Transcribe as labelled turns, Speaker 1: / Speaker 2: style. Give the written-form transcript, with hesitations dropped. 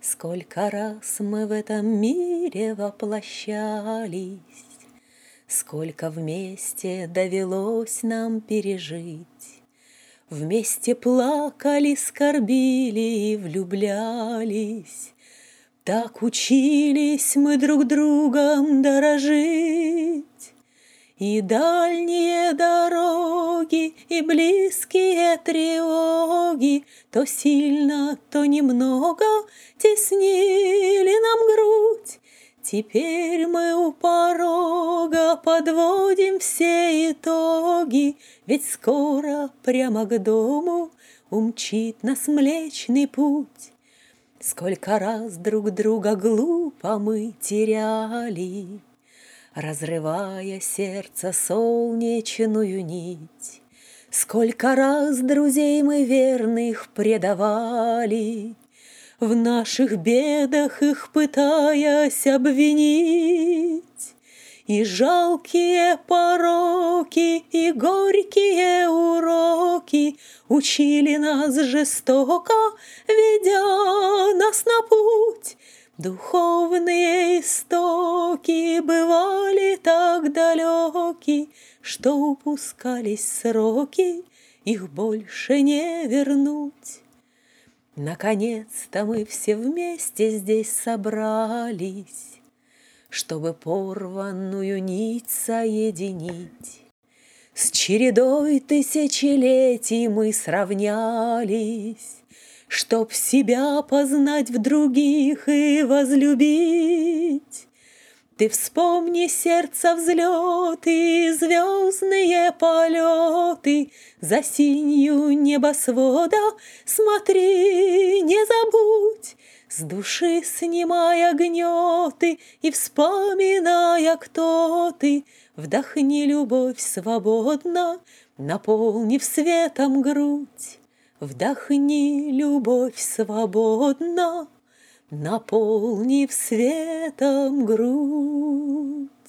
Speaker 1: Сколько раз мы в этом мире воплощались, сколько вместе довелось нам пережить. Вместе плакали, скорбили и влюблялись. Так учились мы друг другом дорожить. И дальние дороги, и близкие тревоги то сильно, то немного теснили нам грудь. Теперь мы у порога подводим все итоги, ведь скоро прямо к дому умчит нас Млечный Путь. Сколько раз друг друга глупо мы теряли, разрывая сердце солнечную нить. Сколько раз друзей мы верных предавали, в наших бедах их пытаясь обвинить. И жалкие пороки, и горькие уроки учили нас жестоко, ведя нас на путь. Духовные истоки бывали так далеки, что упускались сроки, их больше не вернуть. Наконец-то мы все вместе здесь собрались, чтобы порванную нить соединить. С чередой тысячелетий мы сравнялись, чтоб себя познать в других и возлюбить. Ты вспомни сердца взлеты и звездные полеты, за синью небосвода смотри, не забудь. С души снимая гнеты и вспоминая, кто ты, вдохни любовь свободно, наполнив светом грудь. Вдохни любовь свободно, наполнив светом грудь.